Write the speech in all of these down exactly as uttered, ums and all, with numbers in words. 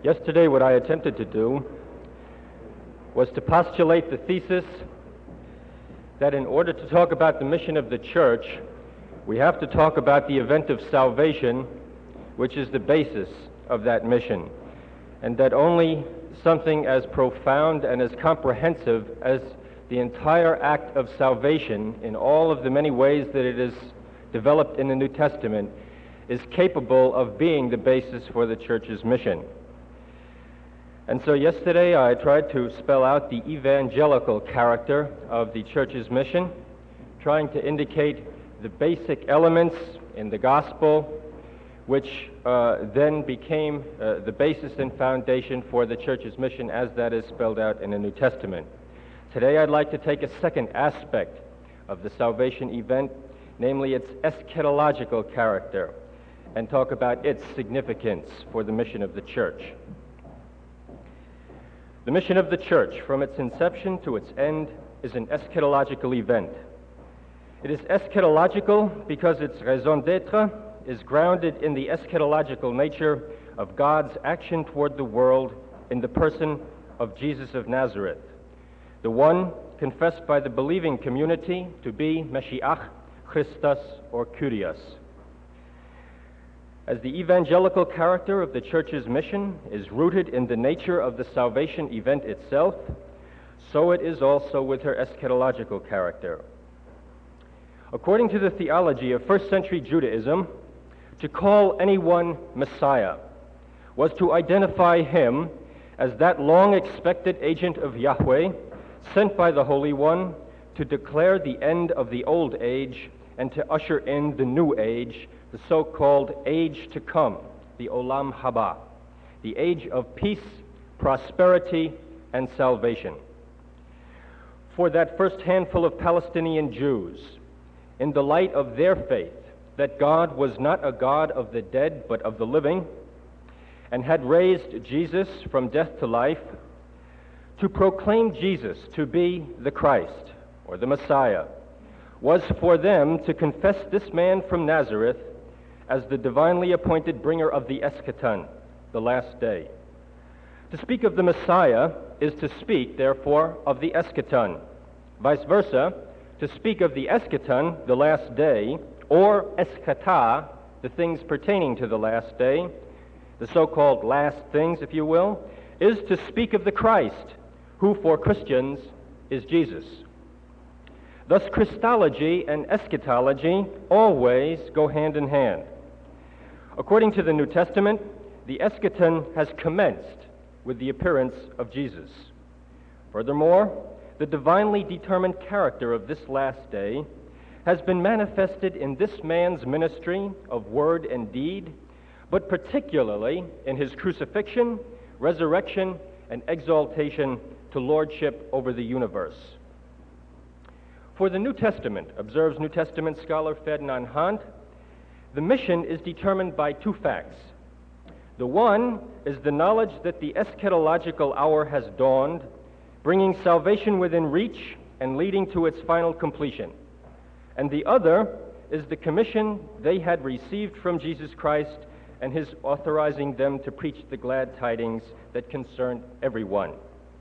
Yesterday, what I attempted to do was to postulate the thesis that in order to talk about the mission of the church, we have to talk about the event of salvation, which is the basis of that mission, and that only something as profound and as comprehensive as the entire act of salvation in all of the many ways that it is developed in the New Testament is capable of being the basis for the church's mission. And so yesterday I tried to spell out the evangelical character of the church's mission, trying to indicate the basic elements in the gospel which uh, then became uh, the basis and foundation for the church's mission as that is spelled out in the New Testament. Today I'd like to take a second aspect of the salvation event, namely its eschatological character, and talk about its significance for the mission of the church. The mission of the church, from its inception to its end, is an eschatological event. It is eschatological because its raison d'etre is grounded in the eschatological nature of God's action toward the world in the person of Jesus of Nazareth, the one confessed by the believing community to be Meshiach, Christus, or Kyrios. As the evangelical character of the church's mission is rooted in the nature of the salvation event itself, so it is also with her eschatological character. According to the theology of first century Judaism, to call anyone Messiah was to identify him as that long-expected agent of Yahweh, sent by the Holy One to declare the end of the old age and to usher in the new age, the so-called age to come, the Olam Haba, the age of peace, prosperity, and salvation. For that first handful of Palestinian Jews, in the light of their faith that God was not a God of the dead but of the living, and had raised Jesus from death to life, to proclaim Jesus to be the Christ, or the Messiah, was for them to confess this man from Nazareth as the divinely appointed bringer of the eschaton, the last day. To speak of the Messiah is to speak, therefore, of the eschaton. Vice versa, to speak of the eschaton, the last day, or eschata, the things pertaining to the last day, the so-called last things, if you will, is to speak of the Christ, who for Christians is Jesus. Thus, Christology and eschatology always go hand in hand. According to the New Testament, the eschaton has commenced with the appearance of Jesus. Furthermore, the divinely determined character of this last day has been manifested in this man's ministry of word and deed, but particularly in his crucifixion, resurrection, and exaltation to lordship over the universe. For the New Testament, observes New Testament scholar Ferdinand Hahn, the mission is determined by two facts. The one is the knowledge that the eschatological hour has dawned, bringing salvation within reach and leading to its final completion. And the other is the commission they had received from Jesus Christ and his authorizing them to preach the glad tidings that concerned everyone.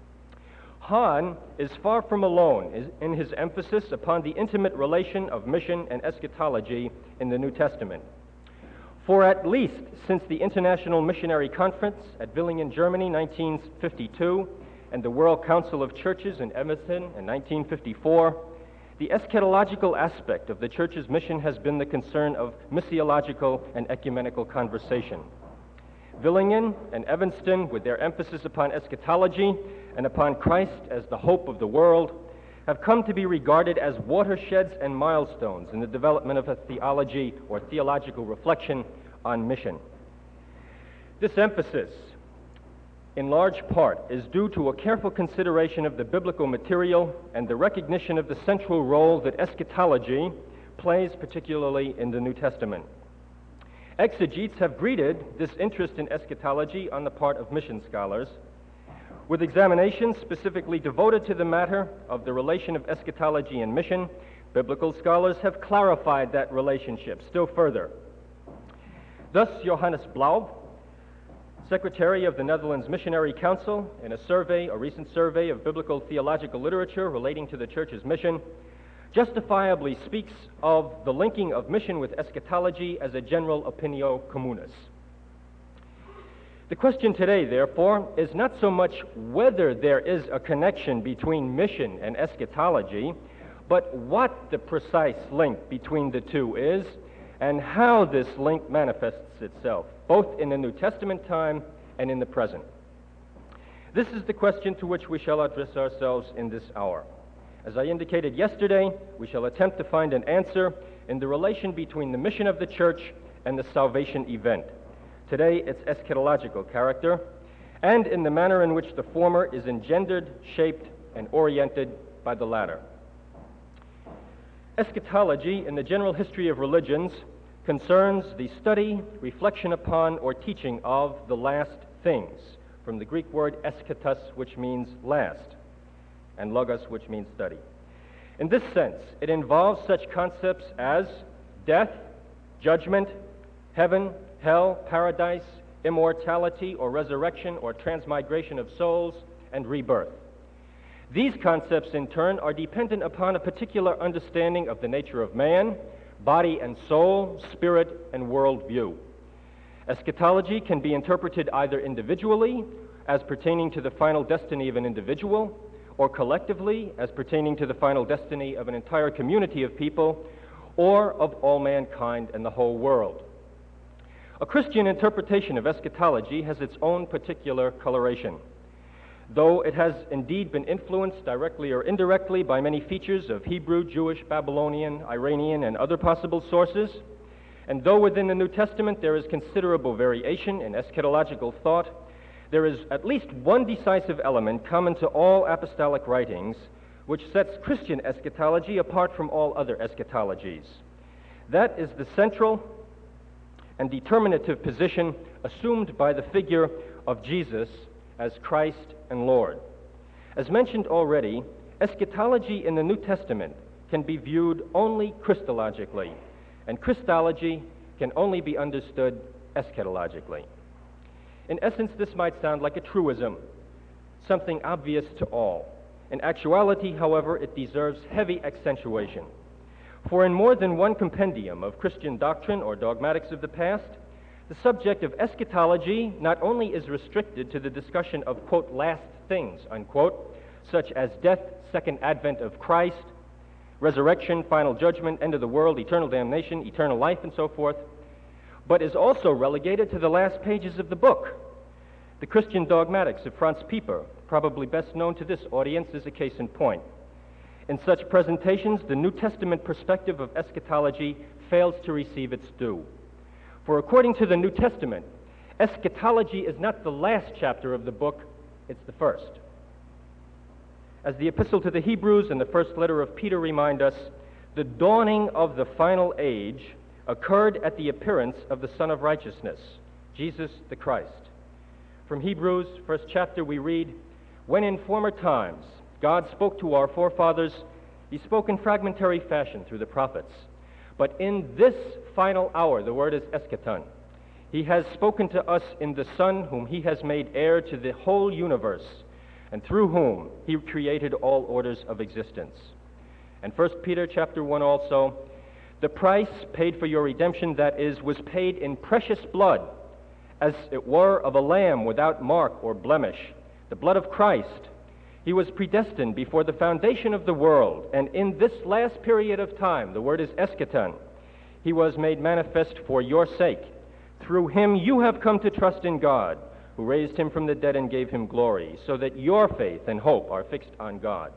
Hahn is far from alone in his emphasis upon the intimate relation of mission and eschatology in the New Testament. For at least since the International Missionary Conference at Villingen, Germany, nineteen fifty-two, and the World Council of Churches in Emerson in nineteen fifty-four, the eschatological aspect of the church's mission has been the concern of missiological and ecumenical conversation. Villingen and Evanston, with their emphasis upon eschatology and upon Christ as the hope of the world, have come to be regarded as watersheds and milestones in the development of a theology or theological reflection on mission. This emphasis, in large part, is due to a careful consideration of the biblical material and the recognition of the central role that eschatology plays, particularly in the New Testament. Exegetes have greeted this interest in eschatology on the part of mission scholars, with examinations specifically devoted to the matter of the relation of eschatology and mission. Biblical scholars have clarified that relationship still further. Thus, Johannes Blaub Secretary of the Netherlands Missionary Council, in a survey, a recent survey of biblical theological literature relating to the Church's mission, justifiably speaks of the linking of mission with eschatology as a general opinio communis. The question today, therefore, is not so much whether there is a connection between mission and eschatology, but what the precise link between the two is and how this link manifests itself, both in the New Testament time and in the present. This is the question to which we shall address ourselves in this hour. As I indicated yesterday, we shall attempt to find an answer in the relation between the mission of the church and the salvation event. Today, its eschatological character, and in the manner in which the former is engendered, shaped, and oriented by the latter. Eschatology, in the general history of religions, concerns the study, reflection upon, or teaching of the last things, from the Greek word eschatos, which means last, and logos, which means study. In this sense, it involves such concepts as death, judgment, heaven, hell, paradise, immortality or resurrection or transmigration of souls, and rebirth. These concepts, in turn, are dependent upon a particular understanding of the nature of man, body and soul, spirit, and worldview. Eschatology can be interpreted either individually, as pertaining to the final destiny of an individual, or collectively, as pertaining to the final destiny of an entire community of people, or of all mankind and the whole world. A Christian interpretation of eschatology has its own particular coloration. Though it has indeed been influenced directly or indirectly by many features of Hebrew, Jewish, Babylonian, Iranian, and other possible sources, and though within the New Testament there is considerable variation in eschatological thought, there is at least one decisive element common to all apostolic writings which sets Christian eschatology apart from all other eschatologies. That is the central and determinative position assumed by the figure of Jesus as Christ and Lord. As mentioned already, eschatology in the New Testament can be viewed only Christologically, and Christology can only be understood eschatologically. In essence, this might sound like a truism, something obvious to all. In actuality, however, it deserves heavy accentuation. For in more than one compendium of Christian doctrine or dogmatics of the past, the subject of eschatology not only is restricted to the discussion of, quote, last things, unquote, such as death, second advent of Christ, resurrection, final judgment, end of the world, eternal damnation, eternal life, and so forth, but is also relegated to the last pages of the book. The Christian dogmatics of Franz Pieper, probably best known to this audience, is a case in point. In such presentations, the New Testament perspective of eschatology fails to receive its due. For according to the New Testament, eschatology is not the last chapter of the book, it's the first. As the Epistle to the Hebrews and the first letter of Peter remind us, the dawning of the final age occurred at the appearance of the Son of Righteousness, Jesus the Christ. From Hebrews, first chapter, we read, "When in former times God spoke to our forefathers, he spoke in fragmentary fashion through the prophets. But in this final hour," the word is eschaton, "he has spoken to us in the Son, whom he has made heir to the whole universe, and through whom he created all orders of existence." And First Peter chapter one also, "The price paid for your redemption, that is, was paid in precious blood, as it were of a lamb without mark or blemish, the blood of Christ. He was predestined before the foundation of the world, and in this last period of time," the word is eschaton, "he was made manifest for your sake. Through him you have come to trust in God, who raised him from the dead and gave him glory, so that your faith and hope are fixed on God."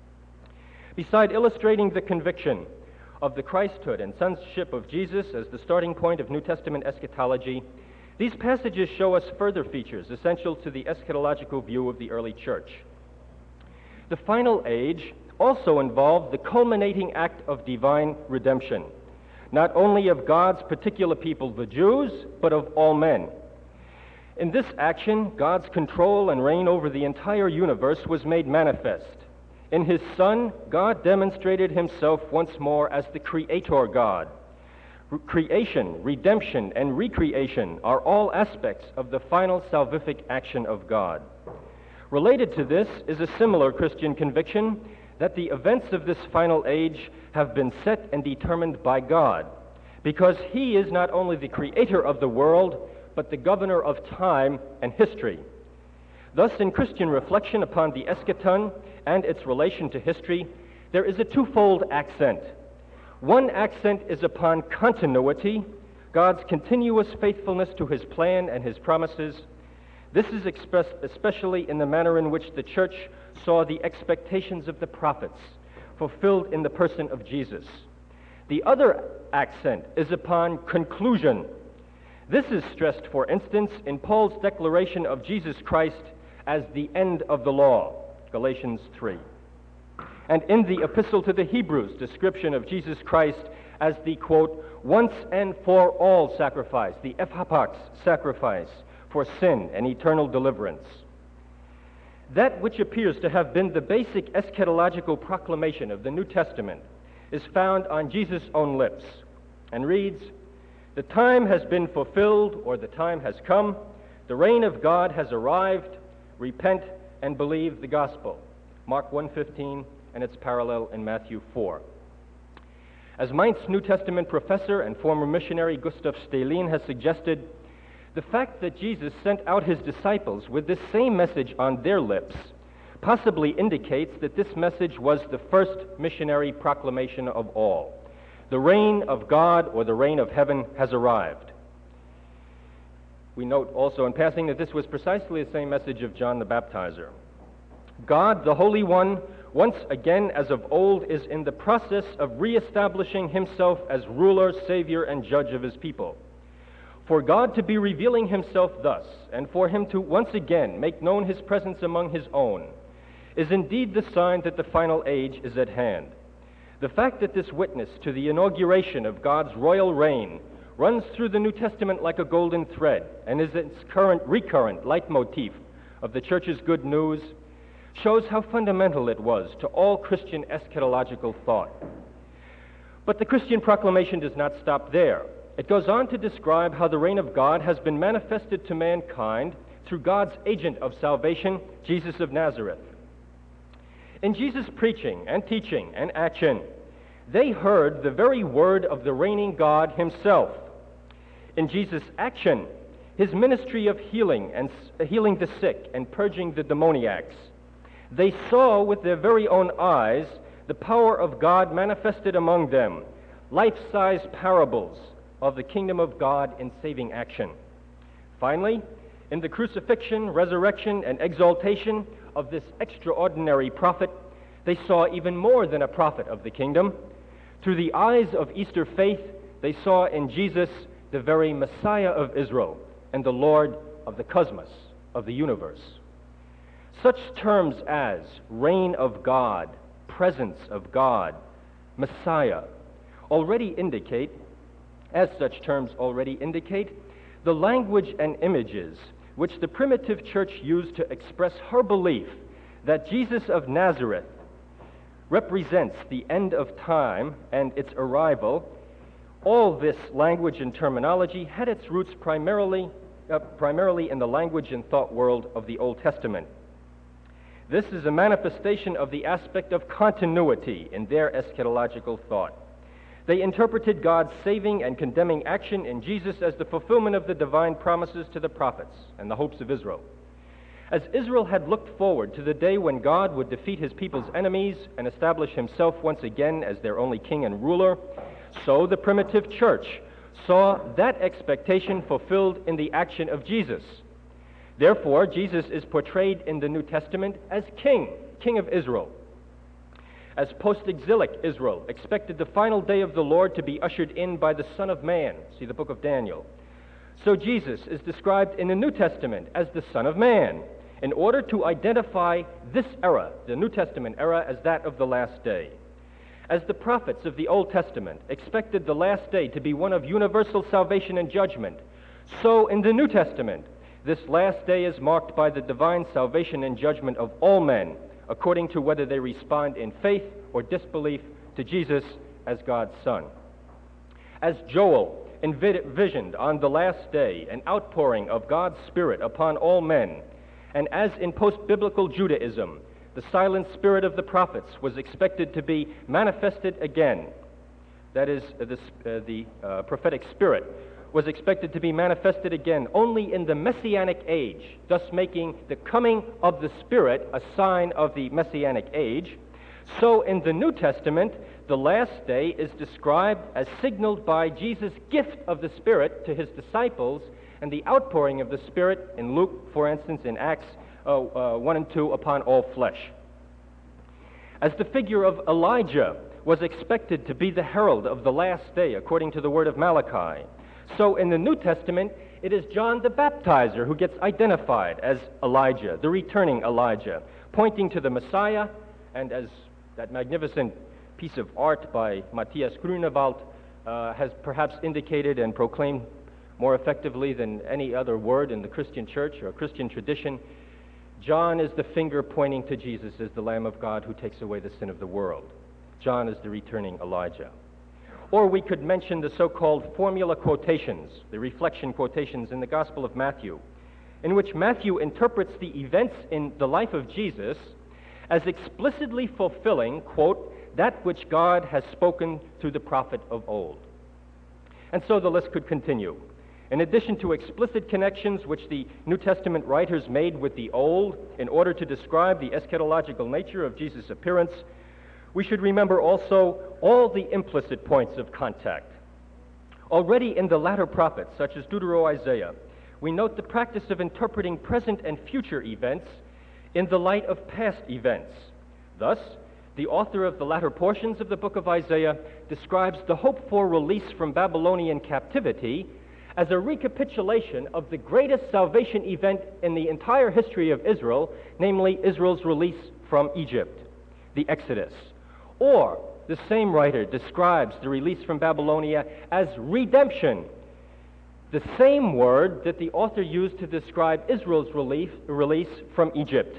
Beside illustrating the conviction of the Christhood and sonship of Jesus as the starting point of New Testament eschatology, these passages show us further features essential to the eschatological view of the early church. The final age also involved the culminating act of divine redemption, not only of God's particular people, the Jews, but of all men. In this action, God's control and reign over the entire universe was made manifest. In his Son, God demonstrated himself once more as the Creator God, Creation, redemption, and recreation are all aspects of the final salvific action of God. Related to this is a similar Christian conviction that the events of this final age have been set and determined by God, because He is not only the creator of the world, but the governor of time and history. Thus, in Christian reflection upon the eschaton and its relation to history, there is a twofold accent. One accent is upon continuity, God's continuous faithfulness to His plan and His promises. This is expressed especially in the manner in which the church saw the expectations of the prophets fulfilled in the person of Jesus. The other accent is upon conclusion. This is stressed, for instance, in Paul's declaration of Jesus Christ as the end of the law, Galatians three. And in the Epistle to the Hebrews, description of Jesus Christ as the, quote, once and for all sacrifice, the ephapax sacrifice for sin and eternal deliverance. That which appears to have been the basic eschatological proclamation of the New Testament is found on Jesus' own lips and reads, "The time has been fulfilled, or the time has come. The reign of God has arrived. Repent and believe the gospel." Mark one fifteen, and its parallel in Matthew four. As Mainz New Testament professor and former missionary Gustav Stalin has suggested, the fact that Jesus sent out His disciples with this same message on their lips possibly indicates that this message was the first missionary proclamation of all. The reign of God, or the reign of heaven, has arrived. We note also in passing that this was precisely the same message of John the Baptizer. God, the Holy One, once again as of old, is in the process of reestablishing Himself as ruler, savior, and judge of His people. For God to be revealing Himself thus, and for Him to once again make known His presence among His own, is indeed the sign that the final age is at hand. The fact that this witness to the inauguration of God's royal reign runs through the New Testament like a golden thread and is its current, recurrent leitmotif of the Church's good news shows how fundamental it was to all Christian eschatological thought. But the Christian proclamation does not stop there. It goes on to describe how the reign of God has been manifested to mankind through God's agent of salvation, Jesus of Nazareth. In Jesus' preaching and teaching and action, they heard the very word of the reigning God Himself. In Jesus' action, His ministry of healing and healing the sick and purging the demoniacs, they saw with their very own eyes the power of God manifested among them, life-size parables of the kingdom of God in saving action. Finally, in the crucifixion, resurrection, and exaltation of this extraordinary prophet, they saw even more than a prophet of the kingdom. Through the eyes of Easter faith, they saw in Jesus the very Messiah of Israel and the Lord of the cosmos, of the universe. Such terms as reign of God, presence of God, Messiah, already indicate, as such terms already indicate, the language and images which the primitive church used to express her belief that Jesus of Nazareth represents the end of time and its arrival. All this language and terminology had its roots primarily, uh, primarily in the language and thought world of the Old Testament. This is a manifestation of the aspect of continuity in their eschatological thought. They interpreted God's saving and condemning action in Jesus as the fulfillment of the divine promises to the prophets and the hopes of Israel. As Israel had looked forward to the day when God would defeat His people's enemies and establish Himself once again as their only king and ruler, so the primitive church saw that expectation fulfilled in the action of Jesus. Therefore, Jesus is portrayed in the New Testament as king, king of Israel. As post-exilic Israel expected the final day of the Lord to be ushered in by the Son of Man, see the book of Daniel, so Jesus is described in the New Testament as the Son of Man, in order to identify this era, the New Testament era, as that of the last day. As the prophets of the Old Testament expected the last day to be one of universal salvation and judgment, so in the New Testament, this last day is marked by the divine salvation and judgment of all men, according to whether they respond in faith or disbelief to Jesus as God's Son. As Joel envisioned on the last day an outpouring of God's Spirit upon all men, and as in post-biblical Judaism, the silent spirit of the prophets was expected to be manifested again. That is, uh, the, uh, the uh, prophetic spirit was expected to be manifested again only in the Messianic age, thus making the coming of the Spirit a sign of the Messianic age. So in the New Testament, the last day is described as signaled by Jesus' gift of the Spirit to his disciples and the outpouring of the Spirit in Luke, for instance, in Acts uh, uh, one and two, upon all flesh. As the figure of Elijah was expected to be the herald of the last day, according to the word of Malachi, so in the New Testament, it is John the Baptizer who gets identified as Elijah, the returning Elijah, pointing to the Messiah, and as that magnificent piece of art by Matthias Grunewald uh, has perhaps indicated and proclaimed more effectively than any other word in the Christian church or Christian tradition, John is the finger pointing to Jesus as the Lamb of God who takes away the sin of the world. John is the returning Elijah. Or we could mention the so-called formula quotations, the reflection quotations in the Gospel of Matthew, in which Matthew interprets the events in the life of Jesus as explicitly fulfilling, quote, that which God has spoken through the prophet of old. And so the list could continue. In addition to explicit connections which the New Testament writers made with the Old in order to describe the eschatological nature of Jesus' appearance, we should remember also all the implicit points of contact. Already in the latter prophets, such as Deutero-Isaiah, we note the practice of interpreting present and future events in the light of past events. Thus, the author of the latter portions of the book of Isaiah describes the hoped-for release from Babylonian captivity as a recapitulation of the greatest salvation event in the entire history of Israel, namely Israel's release from Egypt, the Exodus. Or, the same writer describes the release from Babylonia as redemption, the same word that the author used to describe Israel's relief, release from Egypt.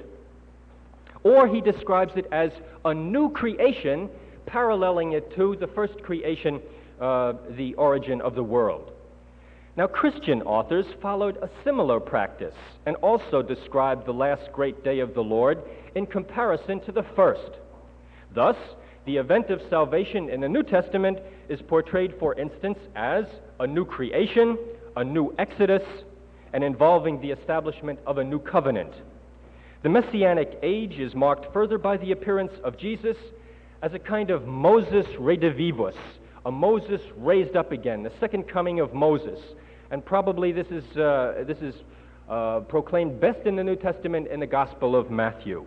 Or he describes it as a new creation, paralleling it to the first creation, uh, the origin of the world. Now, Christian authors followed a similar practice and also described the last great day of the Lord in comparison to the first. Thus, the event of salvation in the New Testament is portrayed, for instance, as a new creation, a new exodus, and involving the establishment of a new covenant. The Messianic age is marked further by the appearance of Jesus as a kind of Moses redivivus, a Moses raised up again, the second coming of Moses. And probably this is, uh, this is uh, proclaimed best in the New Testament in the Gospel of Matthew.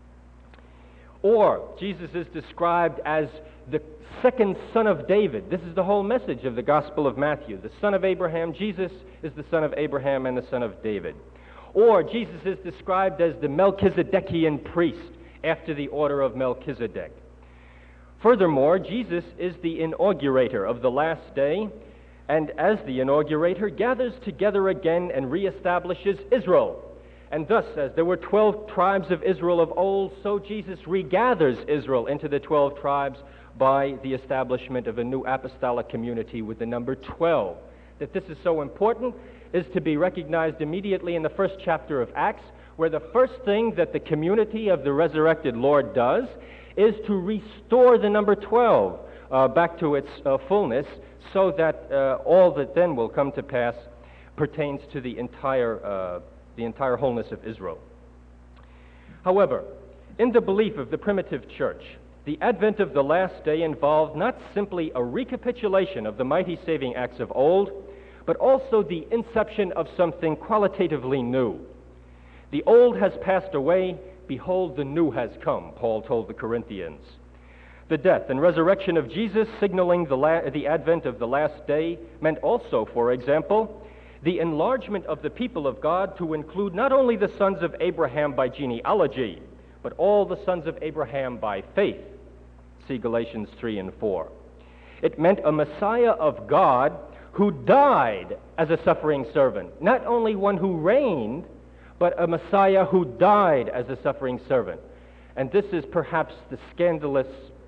Or Jesus is described as the second son of David. This is the whole message of the Gospel of Matthew. The son of Abraham, Jesus is the son of Abraham and the son of David. Or Jesus is described as the Melchizedekian priest after the order of Melchizedek. Furthermore, Jesus is the inaugurator of the last day, and as the inaugurator, gathers together again and reestablishes Israel. And thus, as there were twelve tribes of Israel of old, so Jesus regathers Israel into the twelve tribes by the establishment of a new apostolic community with the number twelve. That this is so important is to be recognized immediately in the first chapter of Acts, where the first thing that the community of the resurrected Lord does is to restore the number twelve uh, back to its uh, fullness, so that uh, all that then will come to pass pertains to the entire uh, the entire wholeness of Israel. However, in the belief of the primitive church, the advent of the last day involved not simply a recapitulation of the mighty saving acts of old, but also the inception of something qualitatively new. The old has passed away, behold, the new has come, Paul told the Corinthians. The death and resurrection of Jesus, signaling the, la- the advent of the last day, meant also, for example, the enlargement of the people of God to include not only the sons of Abraham by genealogy, but all the sons of Abraham by faith. See Galatians three and four. It meant a Messiah of God who died as a suffering servant, not only one who reigned, but a Messiah who died as a suffering servant. And this is perhaps the scandalous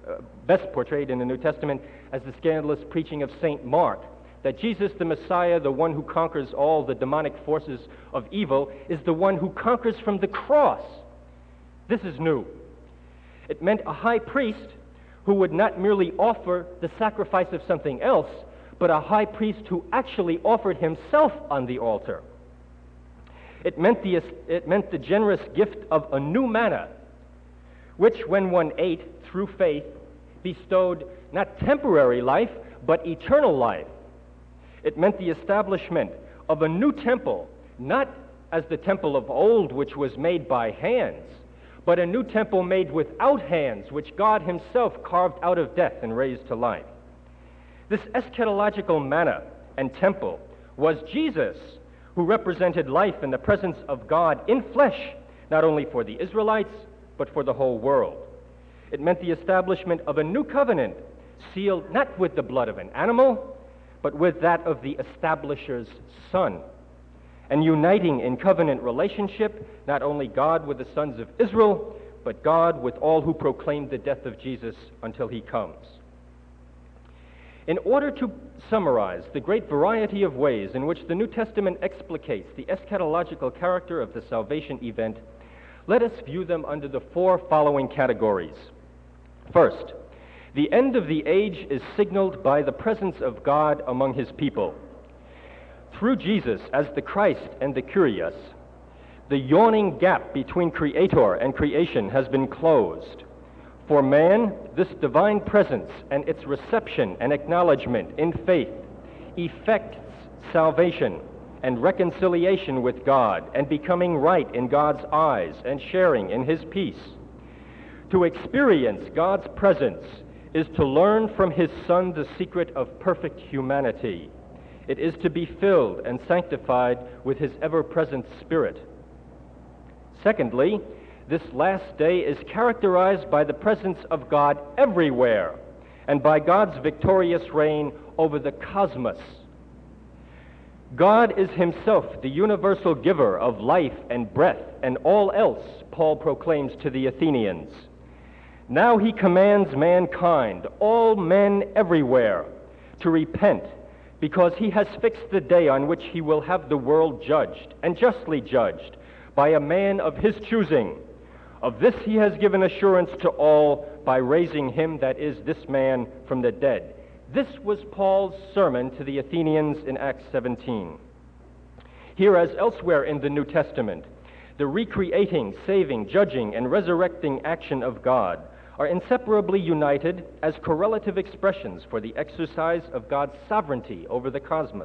uh, best portrayed in the New Testament as the scandalous preaching of Saint Mark, that Jesus the Messiah, the one who conquers all the demonic forces of evil, is the one who conquers from the cross. This is new. It meant a high priest who would not merely offer the sacrifice of something else, but a high priest who actually offered himself on the altar. It meant the, it meant the generous gift of a new manna, which, when one ate through faith, bestowed not temporary life, but eternal life. It meant the establishment of a new temple, not as the temple of old, which was made by hands, but a new temple made without hands, which God himself carved out of death and raised to life. This eschatological manna and temple was Jesus, who represented life in the presence of God in flesh, not only for the Israelites, but for the whole world. It meant the establishment of a new covenant, sealed not with the blood of an animal, but with that of the establisher's Son, and uniting in covenant relationship not only God with the sons of Israel, but God with all who proclaim the death of Jesus until he comes. In order to summarize the great variety of ways in which the New Testament explicates the eschatological character of the salvation event, let us view them under the four following categories. First, the end of the age is signaled by the presence of God among his people. Through Jesus as the Christ and the Kyrios, the yawning gap between Creator and creation has been closed. For man, this divine presence and its reception and acknowledgement in faith effects salvation and reconciliation with God and becoming right in God's eyes and sharing in his peace. To experience God's presence is to learn from his Son the secret of perfect humanity. It is to be filled and sanctified with his ever-present Spirit. Secondly, this last day is characterized by the presence of God everywhere and by God's victorious reign over the cosmos. God is himself the universal giver of life and breath and all else, Paul proclaims to the Athenians. Now he commands mankind, all men everywhere, to repent, because he has fixed the day on which he will have the world judged, and justly judged, by a man of his choosing. Of this he has given assurance to all by raising him, that is, this man, from the dead. This was Paul's sermon to the Athenians in Acts seventeen. Here, as elsewhere in the New Testament, the recreating, saving, judging, and resurrecting action of God are inseparably united as correlative expressions for the exercise of God's sovereignty over the cosmos.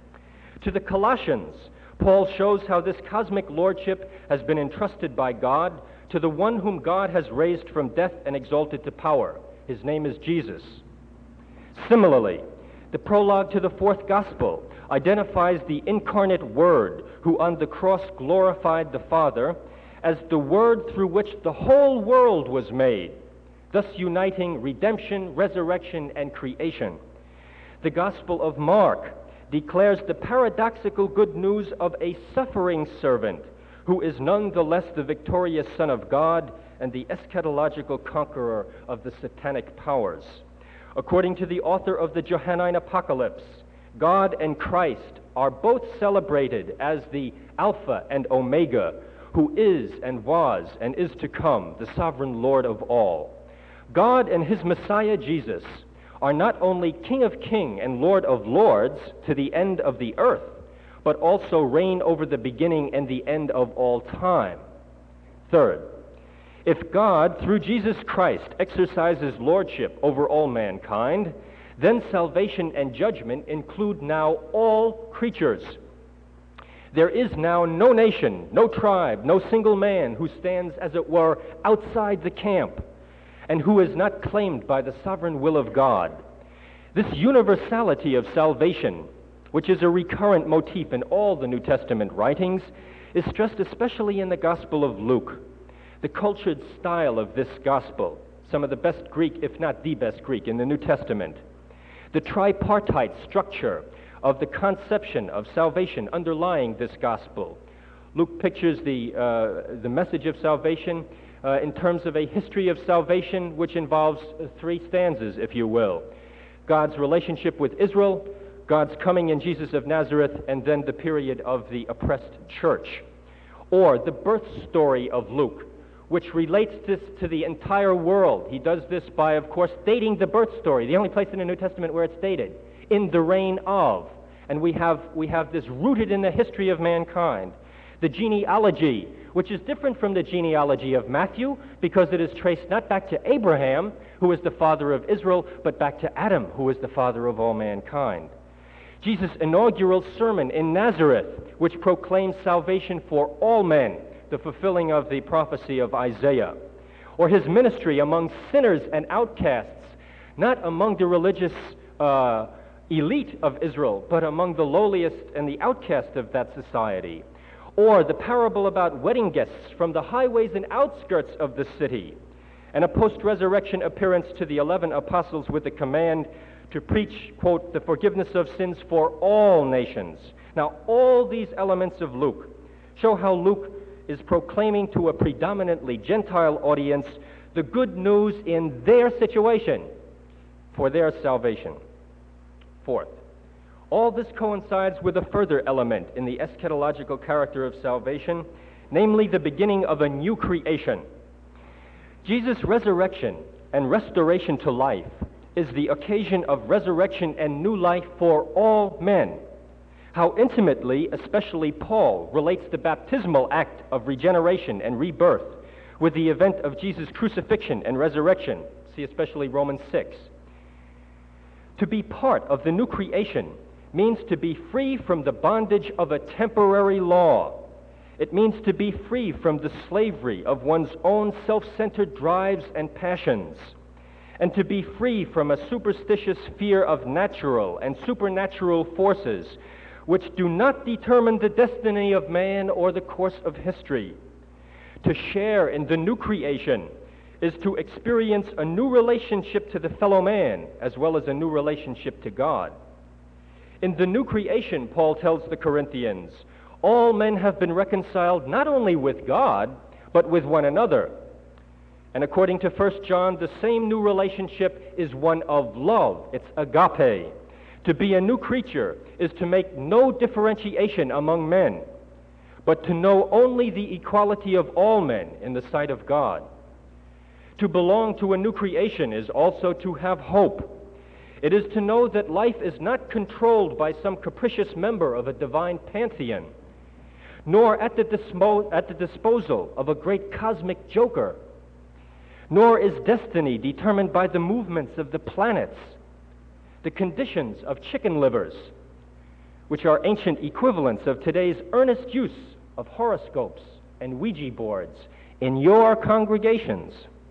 To the Colossians, Paul shows how this cosmic lordship has been entrusted by God to the one whom God has raised from death and exalted to power. His name is Jesus. Similarly, the prologue to the fourth gospel identifies the incarnate Word who on the cross glorified the Father as the Word through which the whole world was made, thus uniting redemption, resurrection, and creation. The Gospel of Mark declares the paradoxical good news of a suffering servant who is nonetheless the victorious Son of God and the eschatological conqueror of the satanic powers. According to the author of the Johannine Apocalypse, God and Christ are both celebrated as the Alpha and Omega, who is and was and is to come, the sovereign Lord of all. God and his Messiah Jesus are not only King of kings and Lord of lords to the end of the earth, but also reign over the beginning and the end of all time. Third, if God, through Jesus Christ, exercises lordship over all mankind, then salvation and judgment include now all creatures. There is now no nation, no tribe, no single man who stands, as it were, outside the camp, and who is not claimed by the sovereign will of God. This universality of salvation, which is a recurrent motif in all the New Testament writings, is stressed especially in the Gospel of Luke. The cultured style of this Gospel, some of the best Greek, if not the best Greek, in the New Testament. The tripartite structure of the conception of salvation underlying this Gospel. Luke pictures the, uh, the message of salvation uh, in terms of a history of salvation which involves uh, three stanzas, if you will. God's relationship with Israel, God's coming in Jesus of Nazareth, and then the period of the oppressed church. Or the birth story of Luke, which relates this to the entire world. He does this by, of course, dating the birth story, the only place in the New Testament where it's dated, in the reign of. And we have, we have this rooted in the history of mankind. The genealogy, which is different from the genealogy of Matthew, because it is traced not back to Abraham, who is the father of Israel, but back to Adam, who is the father of all mankind. Jesus' inaugural sermon in Nazareth, which proclaims salvation for all men, the fulfilling of the prophecy of Isaiah. Or his ministry among sinners and outcasts, not among the religious uh, elite of Israel, but among the lowliest and the outcast of that society. Or the parable about wedding guests from the highways and outskirts of the city, and a post-resurrection appearance to the eleven apostles with the command to preach, quote, the forgiveness of sins for all nations. Now, all these elements of Luke show how Luke is proclaiming to a predominantly Gentile audience the good news in their situation for their salvation. Fourth, all this coincides with a further element in the eschatological character of salvation, namely the beginning of a new creation. Jesus' resurrection and restoration to life is the occasion of resurrection and new life for all men. How intimately, especially Paul, relates the baptismal act of regeneration and rebirth with the event of Jesus' crucifixion and resurrection. See especially Romans six. To be part of the new creation means to be free from the bondage of a temporary law. It means to be free from the slavery of one's own self-centered drives and passions, and to be free from a superstitious fear of natural and supernatural forces which do not determine the destiny of man or the course of history. To share in the new creation is to experience a new relationship to the fellow man as well as a new relationship to God. In the new creation, Paul tells the Corinthians, all men have been reconciled not only with God, but with one another. And according to First John, the same new relationship is one of love. It's agape. To be a new creature is to make no differentiation among men, but to know only the equality of all men in the sight of God. To belong to a new creation is also to have hope. It is to know that life is not controlled by some capricious member of a divine pantheon, nor at the, dispo- at the disposal of a great cosmic joker, nor is destiny determined by the movements of the planets, the conditions of chicken livers, which are ancient equivalents of today's earnest use of horoscopes and Ouija boards in your congregations,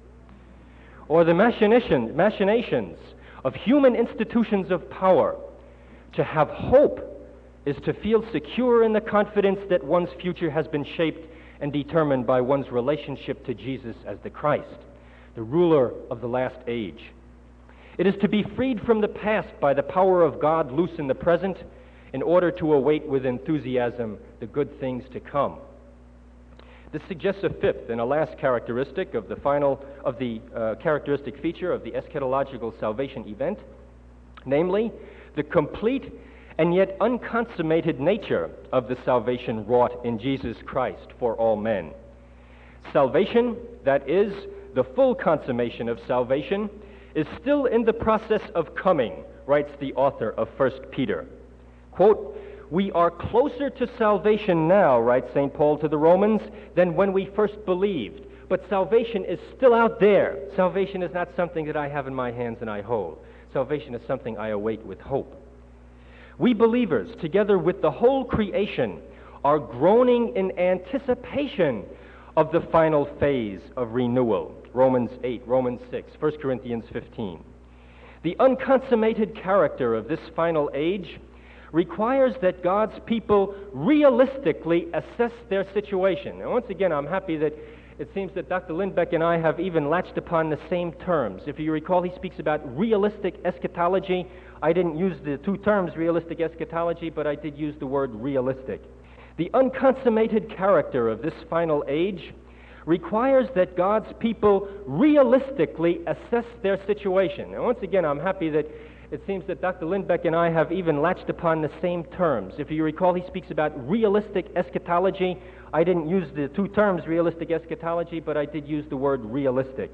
or the machination, machinations of human institutions of power. To have hope is to feel secure in the confidence that one's future has been shaped and determined by one's relationship to Jesus as the Christ, the ruler of the last age. It is to be freed from the past by the power of God loose in the present in order to await with enthusiasm the good things to come. This suggests a fifth and a last characteristic of the final of the uh, characteristic feature of the eschatological salvation event, namely the complete and yet unconsummated nature of the salvation wrought in Jesus Christ for all men. Salvation, that is, the full consummation of salvation, is still in the process of coming, writes the author of First Peter. Quote, we are closer to salvation now, writes Saint Paul to the Romans, than when we first believed. But salvation is still out there. Salvation is not something that I have in my hands and I hold. Salvation is something I await with hope. We believers, together with the whole creation, are groaning in anticipation of the final phase of renewal. Romans eight, Romans six, First Corinthians fifteen. The unconsummated character of this final age requires that God's people realistically assess their situation. And once again, I'm happy that it seems that Doctor Lindbeck and I have even latched upon the same terms. If you recall, he speaks about realistic eschatology. I didn't use the two terms, realistic eschatology, but I did use the word realistic. The unconsummated character of this final age requires that God's people realistically assess their situation. And once again, I'm happy that it seems that Doctor Lindbeck and I have even latched upon the same terms. If you recall, he speaks about realistic eschatology. I didn't use the two terms, realistic eschatology, but I did use the word realistic.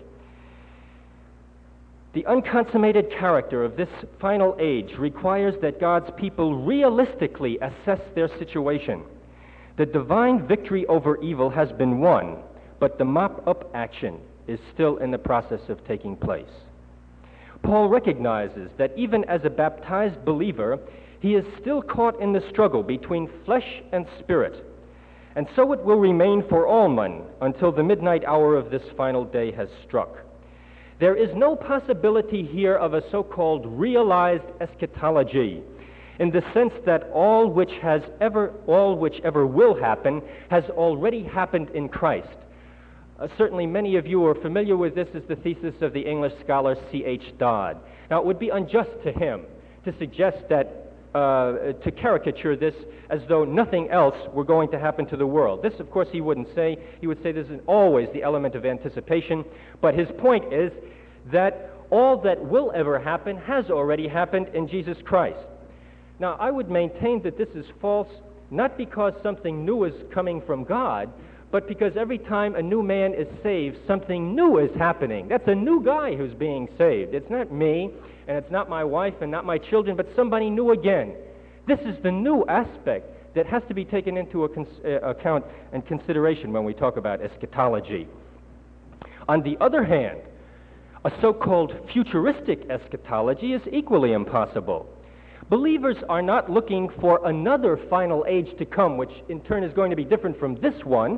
The unconsummated character of this final age requires that God's people realistically assess their situation. The divine victory over evil has been won, but the mop-up action is still in the process of taking place. Paul recognizes that even as a baptized believer, he is still caught in the struggle between flesh and spirit, and so it will remain for all men until the midnight hour of this final day has struck. There is no possibility here of a so-called realized eschatology, in the sense that all which has ever, all which ever will happen has already happened in Christ. Uh, certainly many of you are familiar with this as the thesis of the English scholar C H Dodd. Now, it would be unjust to him to suggest that, uh, to caricature this as though nothing else were going to happen to the world. This, of course, he wouldn't say. He would say this is always the element of anticipation. But his point is that all that will ever happen has already happened in Jesus Christ. Now, I would maintain that this is false, not because something new is coming from God, but because every time a new man is saved, something new is happening. That's a new guy who's being saved. It's not me, and it's not my wife, and not my children, but somebody new again. This is the new aspect that has to be taken into a cons- uh, account and consideration when we talk about eschatology. On the other hand, a so-called futuristic eschatology is equally impossible. Believers are not looking for another final age to come, which in turn is going to be different from this one.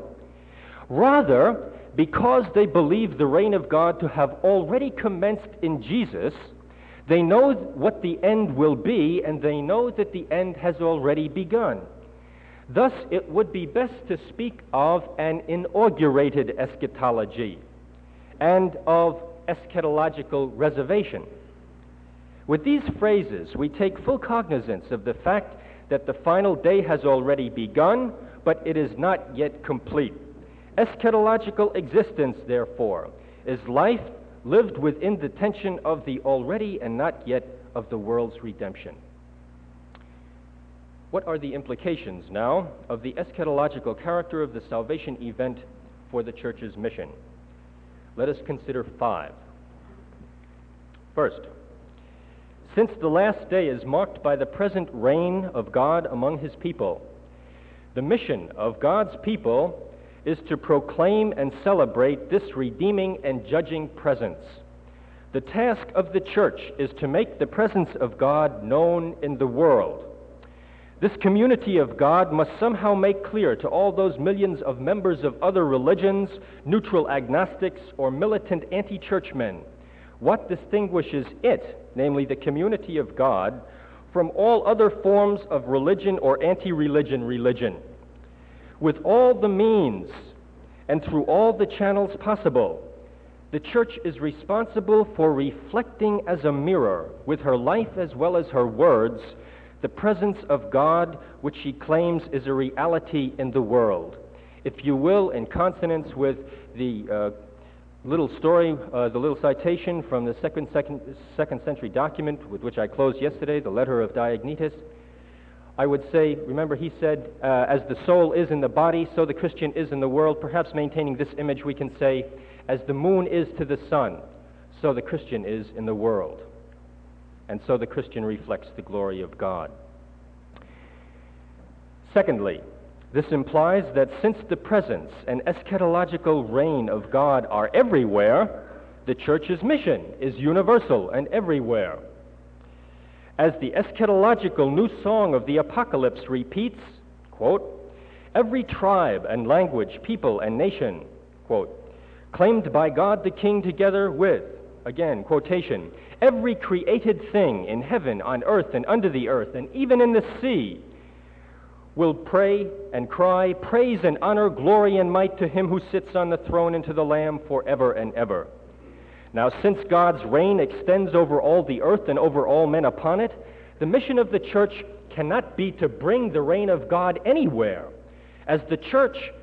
Rather, because they believe the reign of God to have already commenced in Jesus, they know what the end will be, and they know that the end has already begun. Thus, it would be best to speak of an inaugurated eschatology and of eschatological reservation. With these phrases, we take full cognizance of the fact that the final day has already begun, but it is not yet complete. Eschatological existence, therefore, is life lived within the tension of the already and not yet of the world's redemption. What are the implications now of the eschatological character of the salvation event for the church's mission? Let us consider five. First, since the last day is marked by the present reign of God among his people, the mission of God's people is to proclaim and celebrate this redeeming and judging presence. The task of the church is to make the presence of God known in the world. This community of God must somehow make clear to all those millions of members of other religions, neutral agnostics, or militant anti-churchmen, what distinguishes it, namely the community of God, from all other forms of religion or anti-religion religion. With all the means and through all the channels possible, the church is responsible for reflecting as a mirror, with her life as well as her words, the presence of God, which she claims is a reality in the world. If you will, in consonance with the uh, little story, uh, the little citation from the second, second, second century document with which I closed yesterday, the letter of Diognetus, I would say, remember he said, uh, as the soul is in the body, so the Christian is in the world. Perhaps maintaining this image, we can say, as the moon is to the sun, so the Christian is in the world. And so the Christian reflects the glory of God. Secondly, this implies that since the presence and eschatological reign of God are everywhere, the church's mission is universal and everywhere. As the eschatological new song of the Apocalypse repeats, quote, every tribe and language, people and nation, quote, claimed by God the King together with, again, quotation, every created thing in heaven, on earth, and under the earth, and even in the sea, will pray and cry, praise and honor, glory and might to him who sits on the throne and to the Lamb forever and ever. Now, since God's reign extends over all the earth and over all men upon it, the mission of the church cannot be to bring the reign of God anywhere. As the church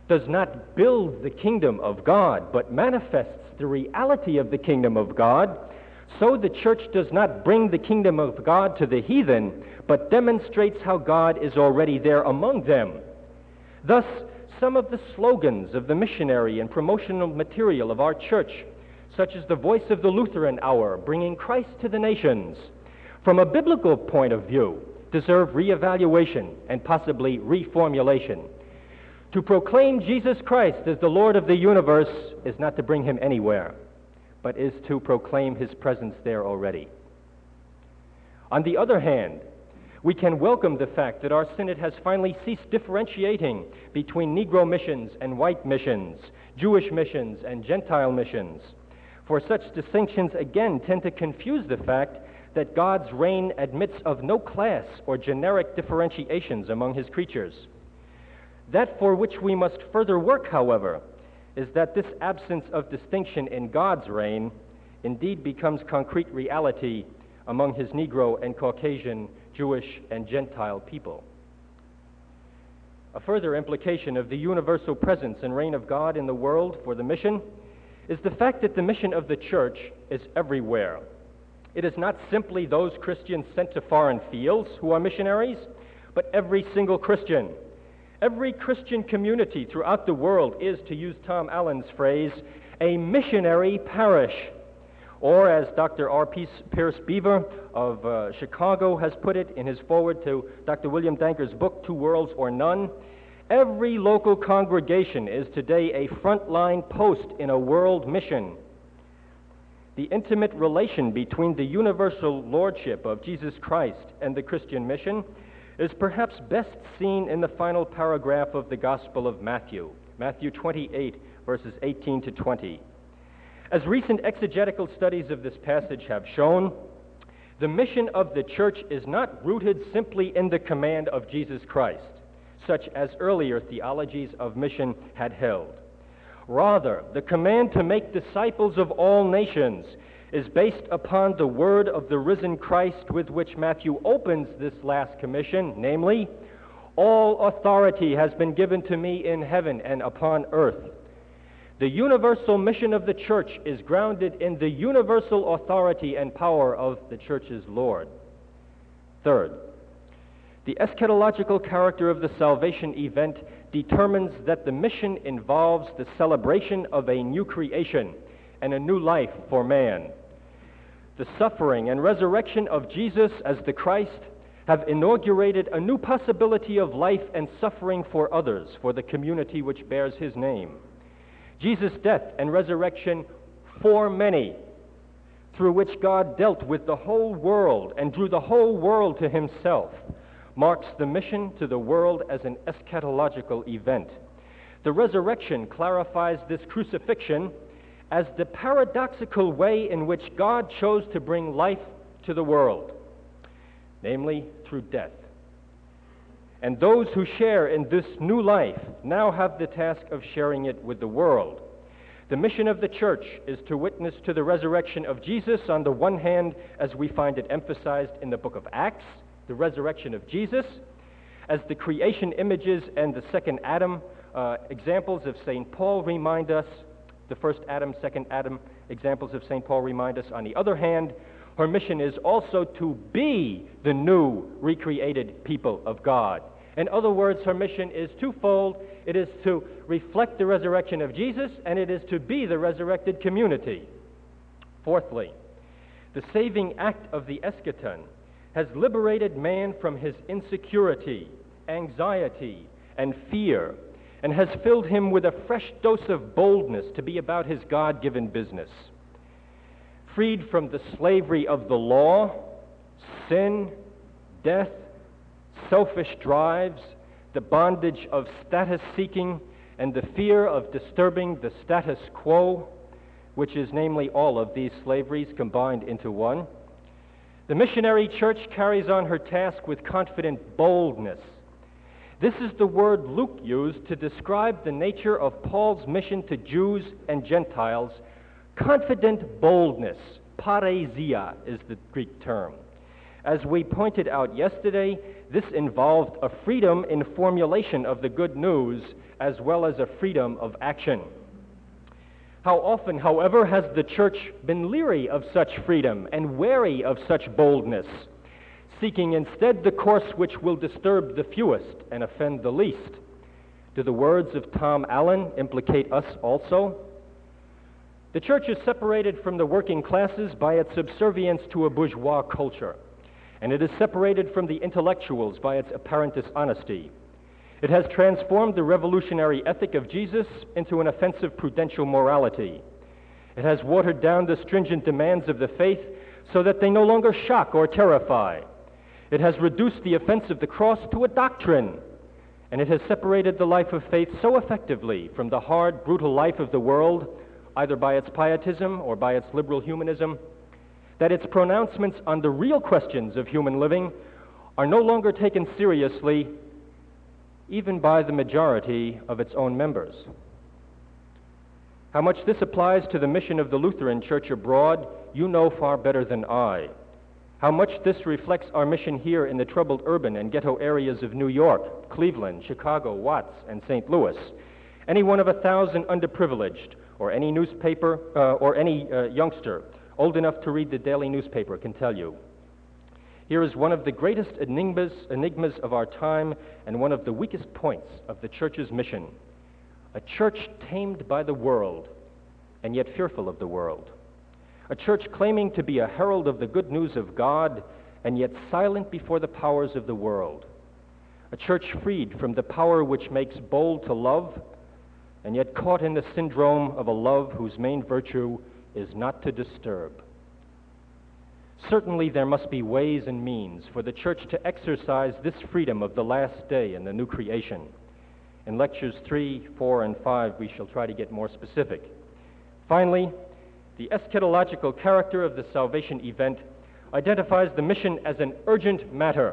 does not build the kingdom of God, but manifests the reality of the kingdom of God, so the church does not bring the kingdom of God to the heathen, but demonstrates how God is already there among them. Thus, some of the slogans of the missionary and promotional material of our church, such as the Voice of the Lutheran Hour, bringing Christ to the nations, from a biblical point of view, deserve reevaluation and possibly reformulation. To proclaim Jesus Christ as the Lord of the universe is not to bring him anywhere, but is to proclaim his presence there already. On the other hand, we can welcome the fact that our synod has finally ceased differentiating between Negro missions and white missions, Jewish missions and Gentile missions, for such distinctions again tend to confuse the fact that God's reign admits of no class or generic differentiations among his creatures. That for which we must further work, however, is that this absence of distinction in God's reign indeed becomes concrete reality among his Negro and Caucasian, Jewish and Gentile people. A further implication of the universal presence and reign of God in the world for the mission is the fact that the mission of the church is everywhere. It is not simply those Christians sent to foreign fields who are missionaries, but every single Christian. Every Christian community throughout the world is, to use Tom Allen's phrase, a missionary parish. Or as Doctor R. Pierce Beaver of uh, Chicago has put it in his foreword to Doctor William Danker's book, Two Worlds or None, every local congregation is today a frontline post in a world mission. The intimate relation between the universal lordship of Jesus Christ and the Christian mission is perhaps best seen in the final paragraph of the Gospel of Matthew, Matthew twenty-eight, verses eighteen to twenty. As recent exegetical studies of this passage have shown, the mission of the church is not rooted simply in the command of Jesus Christ, such as earlier theologies of mission had held. Rather, the command to make disciples of all nations is based upon the word of the risen Christ with which Matthew opens this last commission, namely, all authority has been given to me in heaven and upon earth. The universal mission of the church is grounded in the universal authority and power of the church's Lord. Third, the eschatological character of the salvation event determines that the mission involves the celebration of a new creation and a new life for man. The suffering and resurrection of Jesus as the Christ have inaugurated a new possibility of life and suffering for others, for the community which bears his name. Jesus' death and resurrection for many, through which God dealt with the whole world and drew the whole world to himself, marks the mission to the world as an eschatological event. The resurrection clarifies this crucifixion as the paradoxical way in which God chose to bring life to the world, namely through death. And those who share in this new life now have the task of sharing it with the world. The mission of the church is to witness to the resurrection of Jesus on the one hand, as we find it emphasized in the book of Acts, the resurrection of Jesus, as the creation images and the second Adam uh, examples of Saint Paul remind us, the first Adam, second Adam examples of Saint Paul remind us. On the other hand, her mission is also to be the new recreated people of God. In other words, her mission is twofold. It is to reflect the resurrection of Jesus, and it is to be the resurrected community. Fourthly, the saving act of the eschaton has liberated man from his insecurity, anxiety, and fear, and has filled him with a fresh dose of boldness to be about his God-given business. Freed from the slavery of the law, sin, death, selfish drives, the bondage of status-seeking, and the fear of disturbing the status quo, which is namely all of these slaveries combined into one, the missionary church carries on her task with confident boldness. This is the word Luke used to describe the nature of Paul's mission to Jews and Gentiles. Confident boldness, paresia, is the Greek term. As we pointed out yesterday, this involved a freedom in formulation of the good news as well as a freedom of action. How often, however, has the church been leery of such freedom and wary of such boldness, seeking instead the course which will disturb the fewest and offend the least? Do the words of Tom Allen implicate us also? The church is separated from the working classes by its subservience to a bourgeois culture, and it is separated from the intellectuals by its apparent dishonesty. It has transformed the revolutionary ethic of Jesus into an offensive prudential morality. It has watered down the stringent demands of the faith so that they no longer shock or terrify. It has reduced the offense of the cross to a doctrine, and it has separated the life of faith so effectively from the hard, brutal life of the world, either by its pietism or by its liberal humanism, that its pronouncements on the real questions of human living are no longer taken seriously, even by the majority of its own members. How much this applies to the mission of the Lutheran Church abroad, you know far better than I. How much this reflects our mission here in the troubled urban and ghetto areas of New York, Cleveland, Chicago, Watts, and Saint Louis. Any one of a thousand underprivileged, or any newspaper, uh, or any uh, youngster old enough to read the daily newspaper can tell you. Here is one of the greatest enigmas, enigmas of our time and one of the weakest points of the church's mission. A church tamed by the world and yet fearful of the world. A church claiming to be a herald of the good news of God and yet silent before the powers of the world. A church freed from the power which makes bold to love and yet caught in the syndrome of a love whose main virtue is not to disturb. Certainly there must be ways and means for the church to exercise this freedom of the last day and the new creation. In lectures three, four, and five, we shall try to get more specific. Finally, the eschatological character of the salvation event identifies the mission as an urgent matter.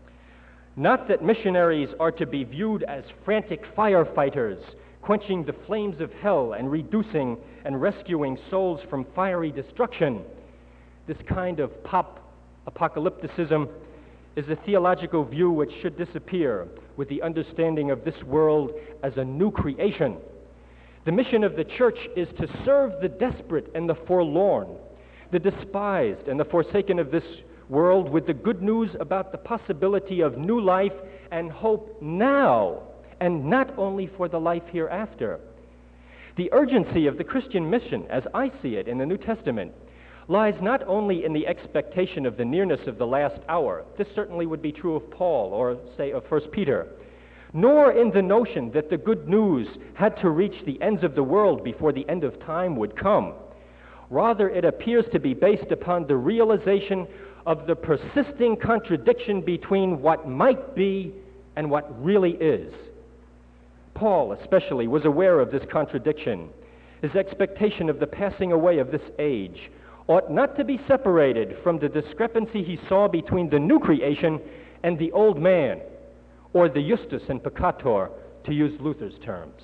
Not that missionaries are to be viewed as frantic firefighters, quenching the flames of hell and reducing and rescuing souls from fiery destruction. This kind of pop apocalypticism is a theological view which should disappear with the understanding of this world as a new creation. The mission of the church is to serve the desperate and the forlorn, the despised and the forsaken of this world with the good news about the possibility of new life and hope now, and not only for the life hereafter. The urgency of the Christian mission, as I see it in the New Testament, lies not only in the expectation of the nearness of the last hour. This certainly would be true of Paul or, say, of First Peter, nor in the notion that the good news had to reach the ends of the world before the end of time would come. Rather, it appears to be based upon the realization of the persisting contradiction between what might be and what really is. Paul, especially, was aware of this contradiction. His expectation of the passing away of this age ought not to be separated from the discrepancy he saw between the new creation and the old man, or the justus and peccator, to use Luther's terms.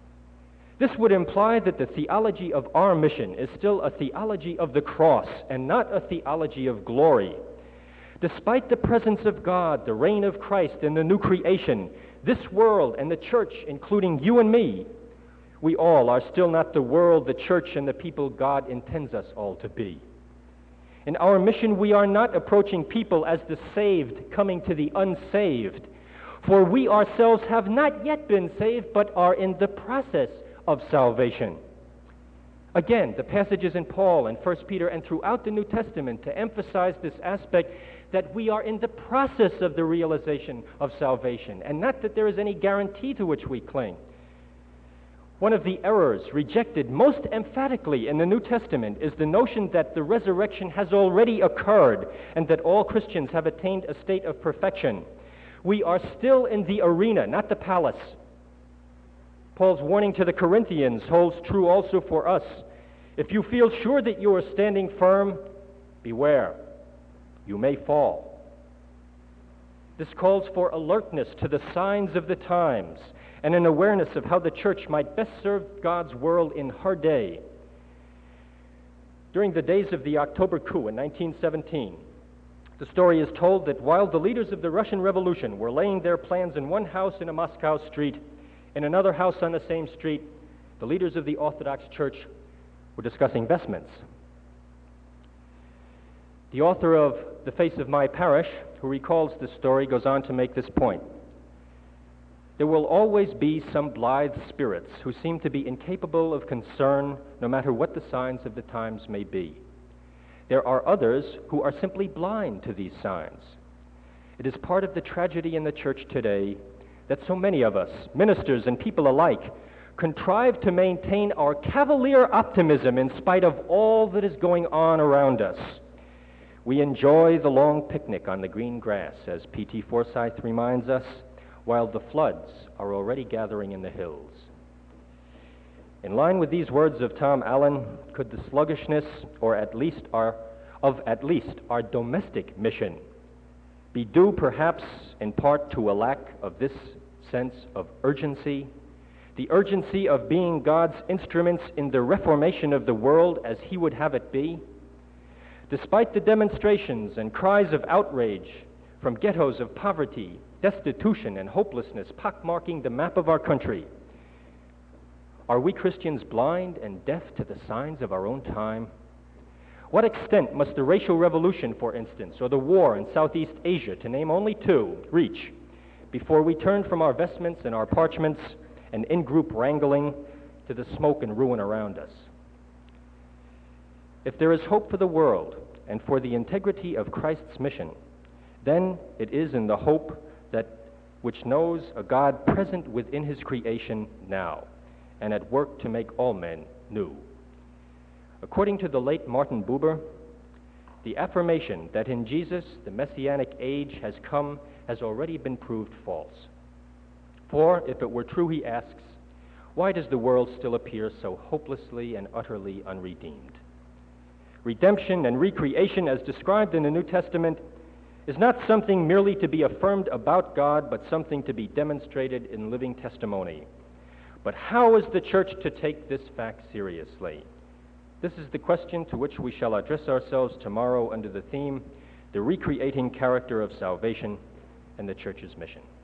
This would imply that the theology of our mission is still a theology of the cross and not a theology of glory. Despite the presence of God, the reign of Christ, and the new creation, this world and the church, including you and me, we all are still not the world, the church, and the people God intends us all to be. In our mission, we are not approaching people as the saved coming to the unsaved, for we ourselves have not yet been saved, but are in the process of salvation. Again, the passages in Paul and First Peter and throughout the New Testament to emphasize this aspect that we are in the process of the realization of salvation, and not that there is any guarantee to which we cling. One of the errors rejected most emphatically in the New Testament is the notion that the resurrection has already occurred and that all Christians have attained a state of perfection. We are still in the arena, not the palace. Paul's warning to the Corinthians holds true also for us. If you feel sure that you are standing firm, beware. You may fall. This calls for alertness to the signs of the times and an awareness of how the church might best serve God's world in her day. During the days of the October coup in nineteen seventeen, The story is told that while the leaders of the Russian Revolution were laying their plans in one house in a Moscow street, in another house on the same street, the leaders of the Orthodox Church were discussing vestments. The author of The Face of My Parish, who recalls this story, goes on to make this point. There will always be some blithe spirits who seem to be incapable of concern, no matter what the signs of the times may be. There are others who are simply blind to these signs. It is part of the tragedy in the church today that so many of us, ministers and people alike, contrive to maintain our cavalier optimism in spite of all that is going on around us. We enjoy the long picnic on the green grass, as P T Forsyth reminds us, while the floods are already gathering in the hills. In line with these words of Tom Allen, could the sluggishness, or at least our, of at least our domestic mission, be due perhaps in part to a lack of this sense of urgency, the urgency of being God's instruments in the reformation of the world as He would have it be? Despite the demonstrations and cries of outrage from ghettos of poverty, destitution, and hopelessness pockmarking the map of our country, are we Christians blind and deaf to the signs of our own time? What extent must the racial revolution, for instance, or the war in Southeast Asia, to name only two, reach before we turn from our vestments and our parchments and in-group wrangling to the smoke and ruin around us? If there is hope for the world and for the integrity of Christ's mission, then it is in the hope that which knows a God present within His creation now, and at work to make all men new. According to the late Martin Buber, the affirmation that in Jesus the Messianic age has come has already been proved false. For if it were true, he asks, why does the world still appear so hopelessly and utterly unredeemed? Redemption and recreation, as described in the New Testament, is not something merely to be affirmed about God, but something to be demonstrated in living testimony. But how is the church to take this fact seriously? This is the question to which we shall address ourselves tomorrow under the theme, The Recreating Character of Salvation and the Church's Mission.